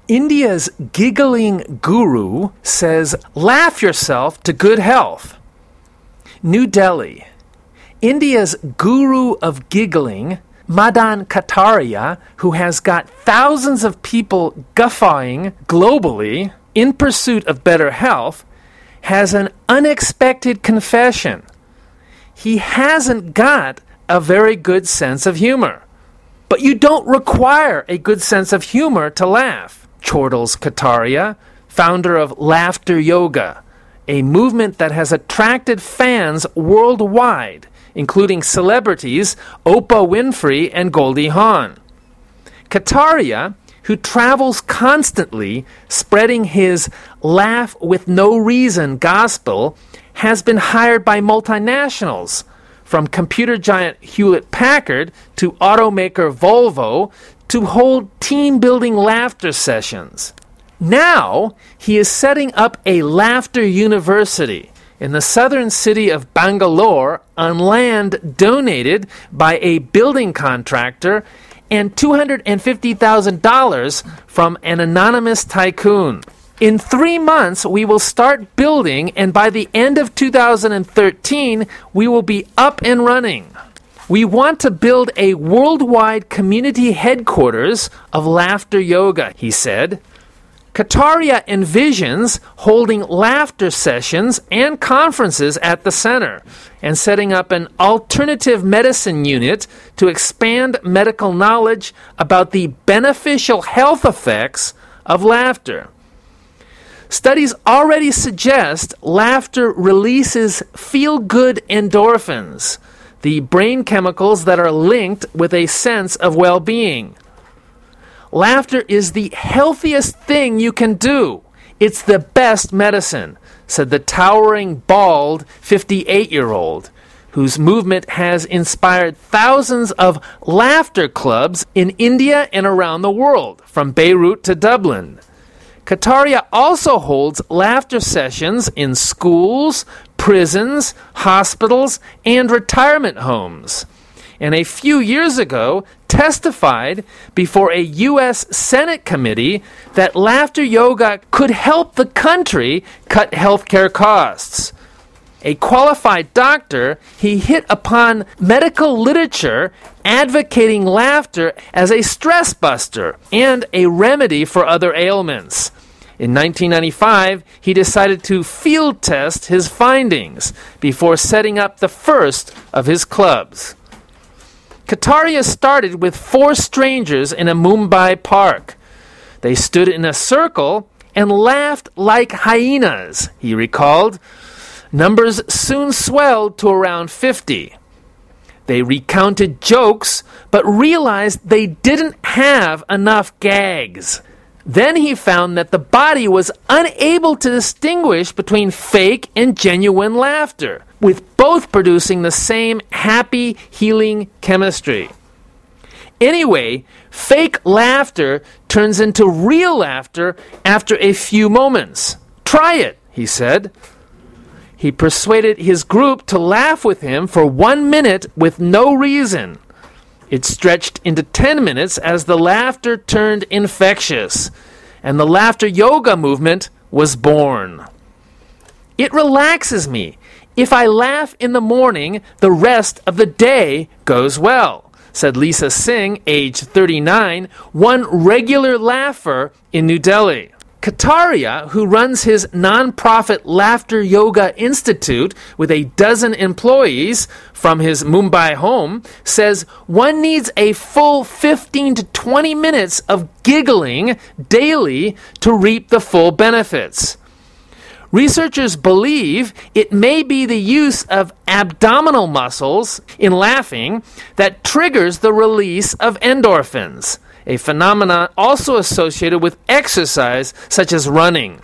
India's giggling guru says, laugh yourself to good health. New Delhi. India's guru of giggling, Madan Kataria, who has got thousands of people guffawing globally in pursuit of better health, has an unexpected confession. He hasn't got a very good sense of humor. But you don't require a good sense of humor to laugh, chortles Kataria, founder of Laughter Yoga, a movement that has attracted fans worldwide, including celebrities Oprah Winfrey and Goldie Hawn. Kataria, who travels constantly spreading his laugh with no reason gospel, has been hired by multinationals, from computer giant Hewlett-Packard to automaker Volvo, to hold team-building laughter sessions. Now, he is setting up a laughter university in the southern city of Bangalore on land donated by a building contractor and $250,000 from an anonymous tycoon. In 3 months, we will start building, and by the end of 2013, we will be up and running. We want to build a worldwide community headquarters of laughter yoga, he said. Kataria envisions holding laughter sessions and conferences at the center and setting up an alternative medicine unit to expand medical knowledge about the beneficial health effects of laughter. Studies already suggest laughter releases feel-good endorphins, the brain chemicals that are linked with a sense of well-being. Laughter is the healthiest thing you can do. It's the best medicine, said the towering, bald 58-year-old, whose movement has inspired thousands of laughter clubs in India and around the world, from Beirut to Dublin. Kataria also holds laughter sessions in schools, prisons, hospitals, and retirement homes. And a few years ago testified before a U.S. Senate committee that laughter yoga could help the country cut healthcare costs. A qualified doctor, he hit upon medical literature advocating laughter as a stress buster and a remedy for other ailments. In 1995, he decided to field test his findings before setting up the first of his clubs. Kataria started with 4 strangers in a Mumbai park. They stood in a circle and laughed like hyenas, he recalled. Numbers soon swelled to around 50. They recounted jokes, but realized they didn't have enough gags. Then he found that the body was unable to distinguish between fake and genuine laughter, with both producing the same happy, healing chemistry. Anyway, fake laughter turns into real laughter after a few moments. Try it, he said. He persuaded his group to laugh with him for 1 minute with no reason. It stretched into 10 minutes as the laughter turned infectious, and the laughter yoga movement was born. It relaxes me. If I laugh in the morning, the rest of the day goes well, said Lisa Singh, age 39, one regular laugher in New Delhi. Kataria, who runs his non-profit Laughter Yoga Institute with a dozen employees from his Mumbai home, says one needs a full 15 to 20 minutes of giggling daily to reap the full benefits. Researchers believe it may be the use of abdominal muscles in laughing that triggers the release of endorphins, a phenomenon also associated with exercise such as running.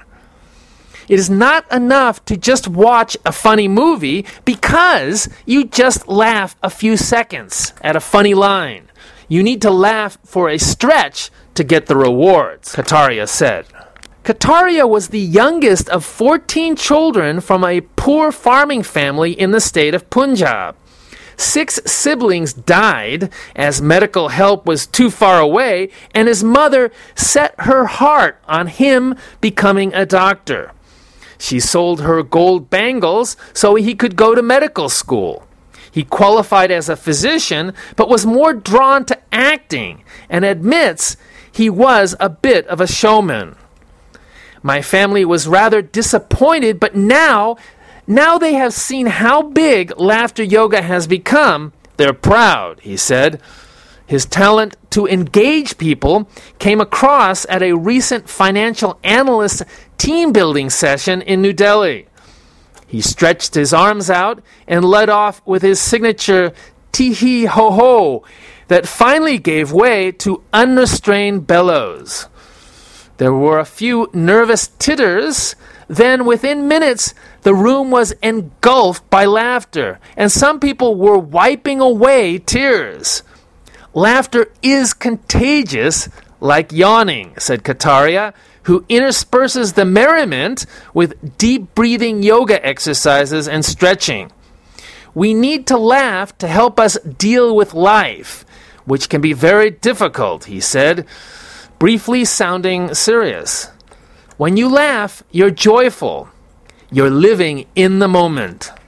It is not enough to just watch a funny movie because you just laugh a few seconds at a funny line. You need to laugh for a stretch to get the rewards, Kataria said. Kataria was the youngest of 14 children from a poor farming family in the state of Punjab. 6 siblings died as medical help was too far away, and his mother set her heart on him becoming a doctor. She sold her gold bangles so he could go to medical school. He qualified as a physician, but was more drawn to acting and admits he was a bit of a showman. My family was rather disappointed, but now they have seen how big laughter yoga has become. They're proud, he said. His talent to engage people came across at a recent financial analyst team building session in New Delhi. He stretched his arms out and led off with his signature tee-hee-ho-ho that finally gave way to unrestrained bellows. There were a few nervous titters. Then, within minutes, the room was engulfed by laughter, and some people were wiping away tears. Laughter is contagious, like yawning, said Kataria, who intersperses the merriment with deep breathing yoga exercises and stretching. We need to laugh to help us deal with life, which can be very difficult, he said, briefly sounding serious. When you laugh, you're joyful. You're living in the moment.